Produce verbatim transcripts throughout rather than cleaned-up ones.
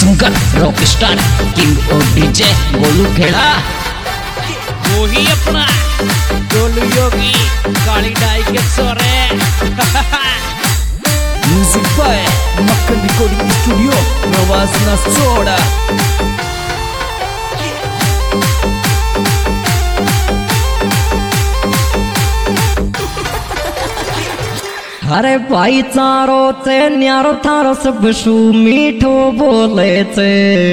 Singer rock star king और DJ Golu Kheda, वही अपना गोलू योगी काली डाई के सोरे। Music by Makhan recording studio प्रवास नसोड़ा। अरे भाईचारो ते न्यारो थारो सब शू मीठो बोले ते,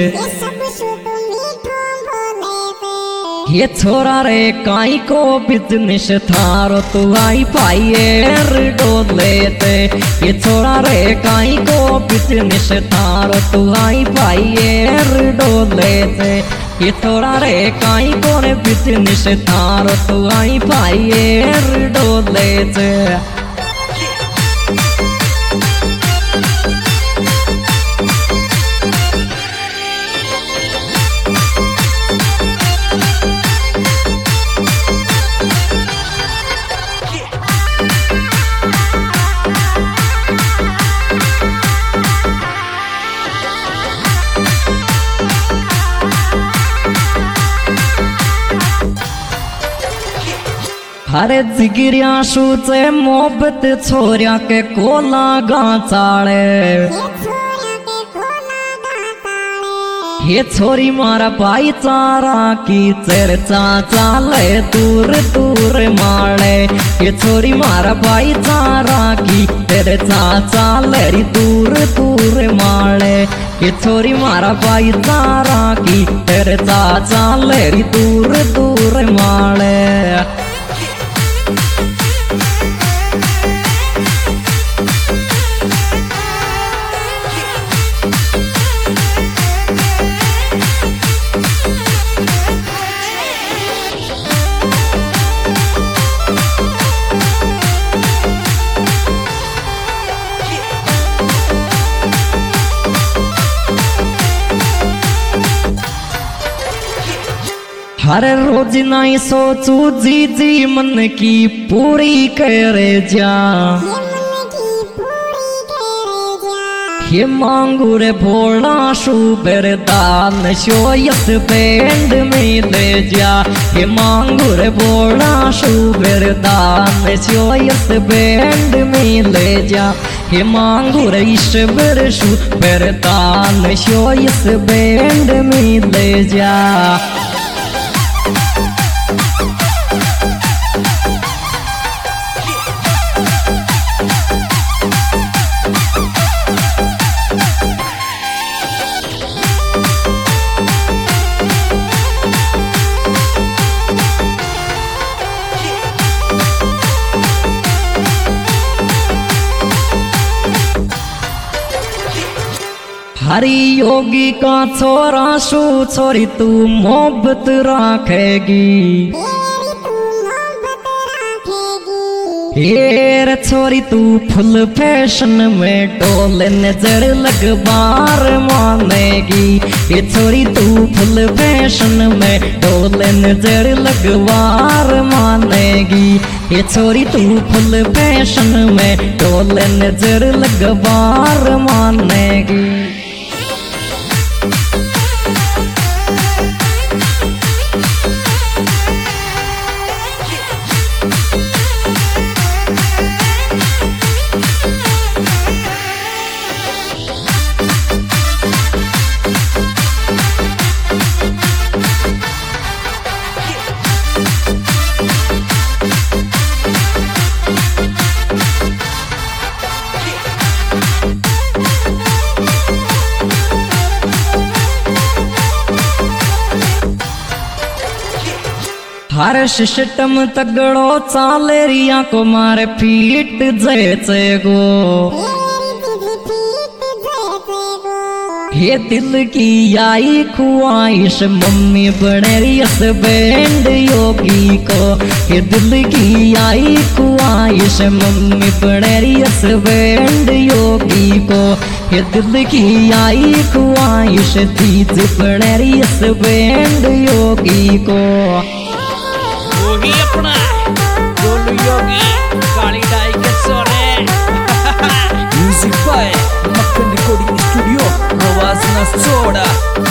ये छोरा रे काई को बिजनेस थारो तू आई पाइएर डोले ते, ये छोरा रे काई को बिजनेस थारो तू आई पाइएर डोले ते, ये छोरा रे काई को ने बिजनेस थारो तू आई पाइएर डोले ते। अरे जिगिरिया शूचे मोहब्बत छोरिया के कोला गाचाड़े, ये छोरी मारा भाईचारा की चर्चा चाले दूर दूर माले, ये छोरी मारा भाईचारा की चर्चा चाले दूर दूर माले, ये छोरी मारा भाईचारा की चर्चा चाले दूर दूर माले। हर रोज नहीं सोचू जी जी मन की पूरी करे जा, ये मांगू रे भोला शुबर दान शोयत बैंड में ले जा, ये मांगू रे भोला शुबर दान शोयत बैंड में ले जा, ये मांगू रे ईश्वर शुबर दान शोयत बैंड में ले जा। हरी योगी का छोरा शू छोरी तू मोहब्बत राखेगी, हेर छोरी तू फुल फैशन में टोले नजर लग बार मानेगी, ये छोरी तू फुल फैशन में टोले नजर लग बार मानेगी, ये छोरी तू फुल फैशन में टोले नजर लग बार मानेगी। हर सिस्टम तगड़ो चाले रिया को मारे पीट जैसे गो, ये दिल की आई ख्वाहिश मम्मी बने रियस बैंड योगी को, ये दिल की आई ख्वाहिश मम्मी बने रियस बैंड योगी को, ये दिल की आई ख्वाहिश तीज बने रियस बैंड योगी को। वही अपना गोलू योगी काली डाई के सोरे। Music by Makhan recording studio प्रवास Soda.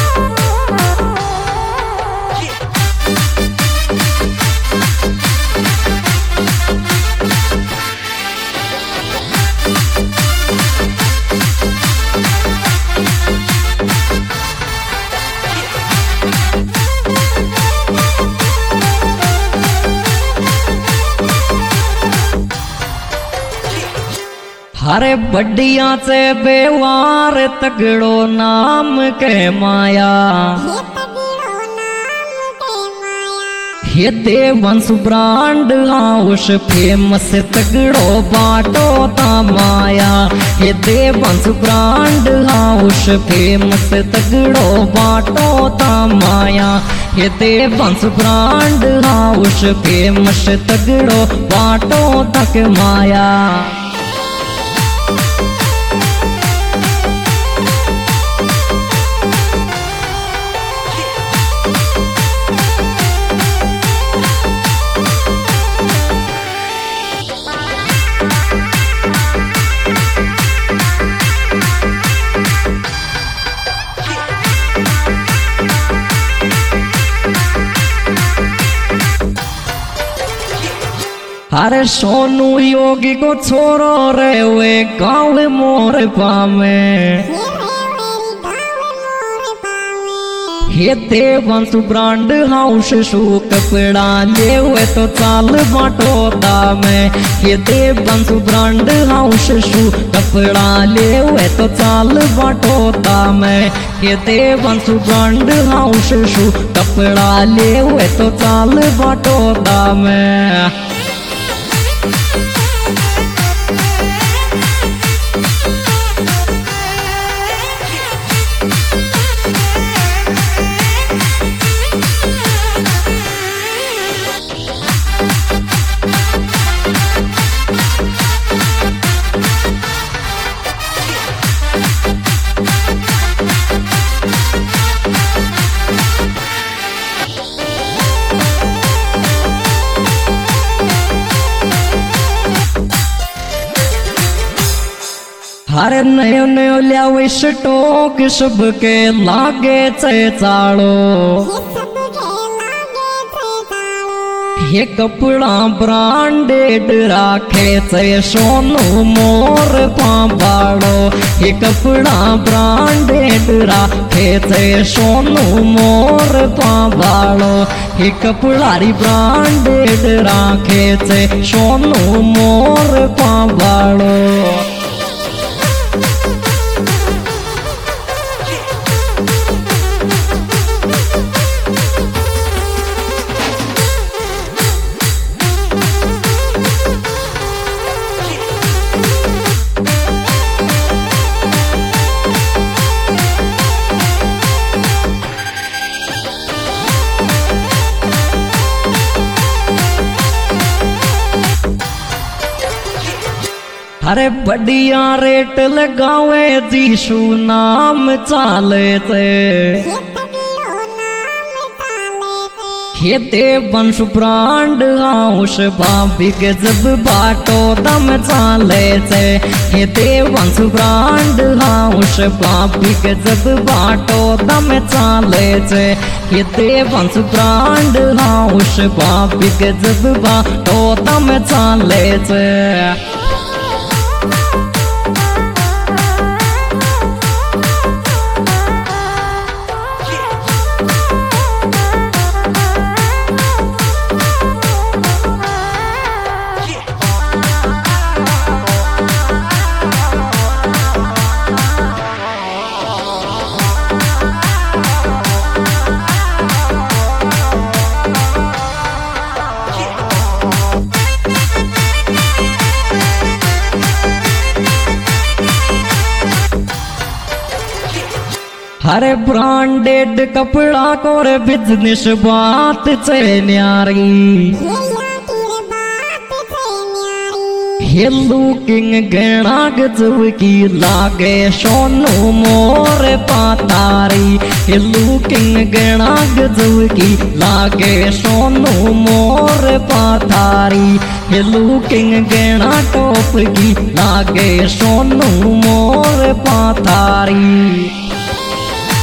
हरे बढ़िया से बेवार तगड़ो नाम के माया हे देवंश ब्रांड हाउस फेमस तगड़ो बाटो ता माया हे देवंश ब्रांड हाउस फेमस तगड़ो बाटो ता माया हे देवंश ब्रांड हाउस फेमस तगड़ो बाटो तक माया। अरे सोनू योगी को छोरो रे वे गाँव मोर पामे हे देवंश ब्रांड हाउस शू कपड़ा ले हुए तो चाल बाटो दामे हे देवंश ब्रांड हाउस शू कपड़ा ले हुए तो चाल बाटो दामे हे देवंश ब्रांड हाउस शू कपड़ा ले हुए तो चाल बाटो दामे। हर नयो नयो लियावे स्टॉक सबके लागे चे चालो ये कपड़ा ब्रांडेड राखे चे सोनू मोर पाबाड़ो ये कपड़ा ब्रांडेड राखे चे सोनू मोर पाबाड़ो ये कपड़ारी ब्रांडेड राखे चे सोनू मोर पाबाड़ो। अरे बढ़िया रेट लगावे जीशु नाम चाले थे हे देवंश ब्रांड हाउस भाभी के जब बाटो दम चाले थे हे देवंश ब्रांड हाउस भाभी के जब बाटो दम चाले थे हे देवंश ब्रांड हाउस भाभी के जब बाटो दम चाले थे। हरे ब्रांडेड कपड़ा को रे बिजनेस बात चे न्यारी हे लुकिंग गहना गजब की लागे सोनू मोर पातारी हे लुकिंग गहना गजब की लागे सोनू मोर पातारी हे लुकिंग गहना टॉप की लागे सोनू मोर पातारी।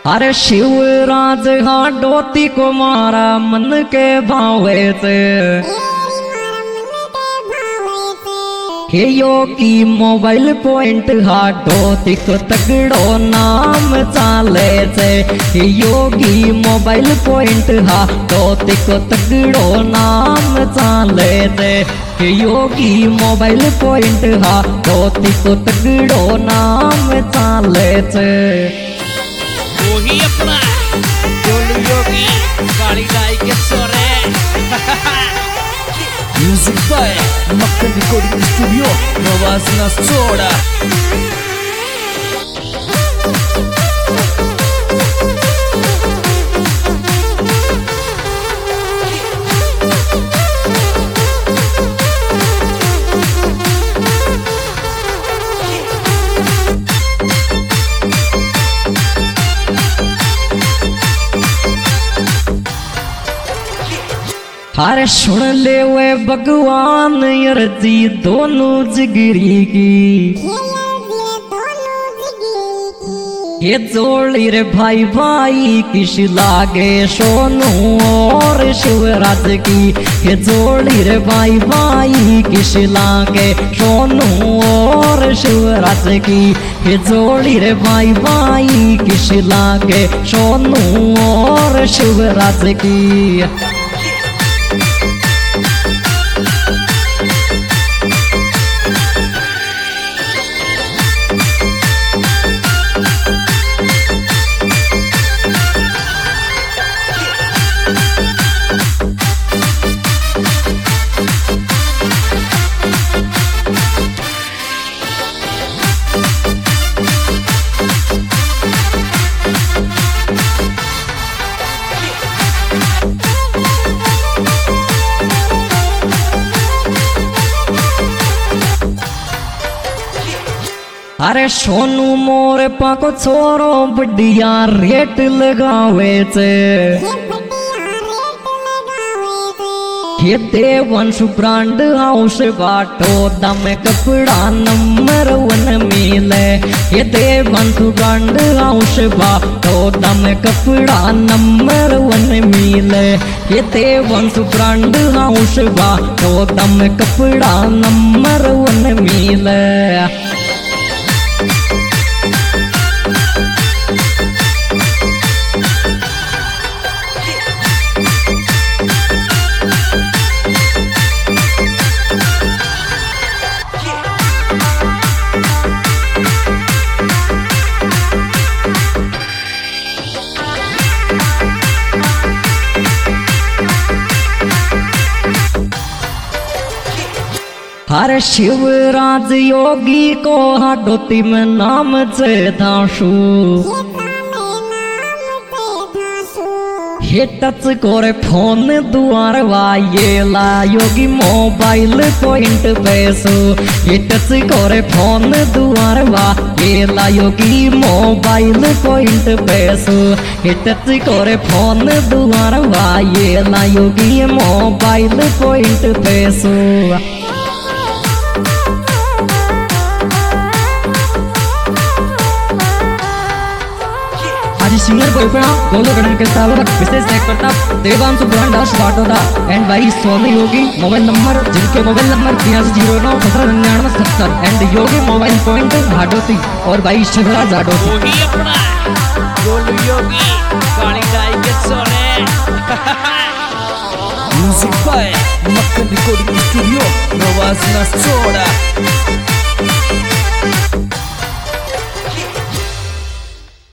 अरे शिवराज हाडोती को मारा मन के भावे से हे योगी मोबाइल पॉइंट हाडोती को तगड़ो नाम चाले से हे योगी मोबाइल पॉइंट हाडोती को तगड़ो नाम चाले से हे योगी मोबाइल पॉइंट हाडोती को तगड़ो नाम चाले से वही अपना गोलू योगी काली डाई के सोरे music by Makhan recording studio प्रवास नसोड़ा। अरे सुन ले वे भगवान अर्जी दोनों जिगरी की ये जोड़ी रे भाई भाई किस लागे सोनू और शिवराज की ये जोड़ी रे भाई भाई किस लागे सोनू और शिवराज की ये जोड़ी रे भाई भाई किस लागे सोनू और शिवराज की। अरे सोनू मोर पाको छोरो बढ़िया रेट लगावे से ये देवंश ब्रांड हाउस बाटो दम कपड़ा नंबर वन मिले ये देवंश ब्रांड हाउस बाटो दम कपड़ा नंबर वन मिले ये देवंश ब्रांड हाउस बाटो दम कपड़ा नंबर वन मिले। अरे शिवराज योगी को हाडोती में नाम से दाशु हे टच कोरे फोन दुआर वाये ला योगी मोबाइल पॉइंट पैसो हे टच कोरे फोन दुआर वाये ला योगी मोबाइल पॉइंट पैसो हे टच कोरे फोन दुआर वाये ला योगी मोबाइल पॉइंट पैसो। सिंगर बोलपेड़ा गोलू गणन के साथ विशेष करता देवांशु ब्रांड दास बाटोदा एंड भाई सोनू योगी मोबाइल नंबर जिनके मोबाइल नंबर तिरासी जीरो नौ सत्रह निन्यानवे सत्तर and Yogi mobile point Hadoti और भाई शिवराज हाडोती। वही अपना गोलू योगी काली डाई के सोरे music by Makhan recording studio प्रवास नसोड़ा।